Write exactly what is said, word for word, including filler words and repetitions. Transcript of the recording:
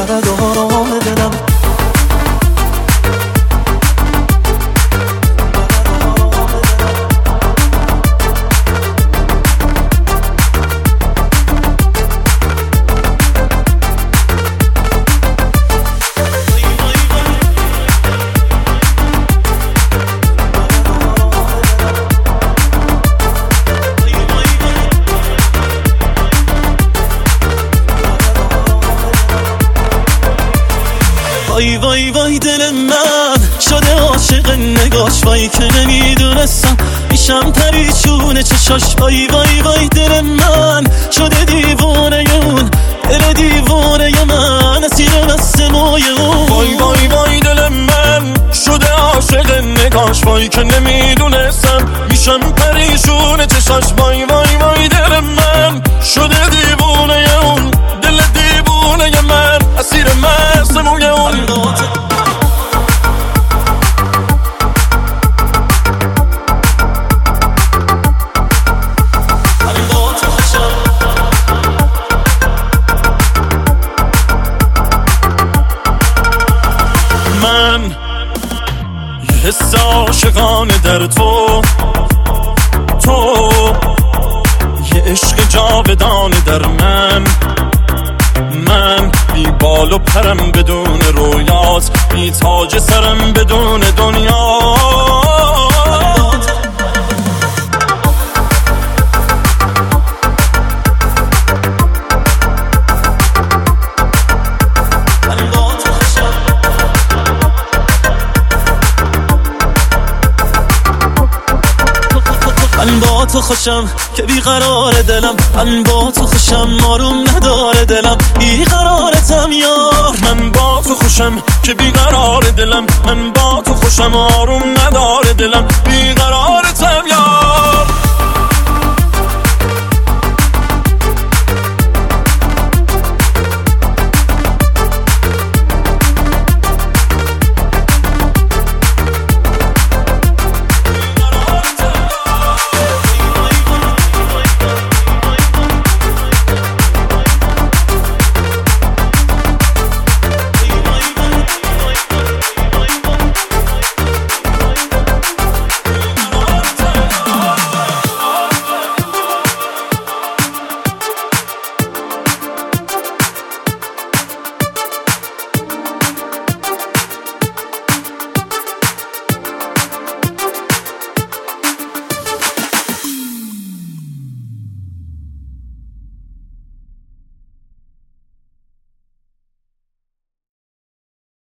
فقط آرام دلم. وای وای وای دل من شده عاشق نگاش، وای که نمیدونستم میشم پریشون چشاش. وای وای وای دل من شده دیوانه اون، دل دیوانه من اسیر دست موی اون. وای وای وای دل من شده عاشق نگاش، وای که نمیدونستم میشم پریشون چشاش. وای وای وای دل من شده دیوانه اون، دل دیوانه من اسیر مست موی اون. من یه حس عاشقانه در تو، تو یه عشق جاودانه در من. من بی بال و پرم بدون رویات، بی تاج سرم بدون دنیا. من با تو خوشم که بیقرار دلم، من با تو خوشم آروم نداره دلم، بیقرارتم یار. من با تو خوشم که بیقرار دلم، من با تو خوشم آروم نداره دلم، بیقرار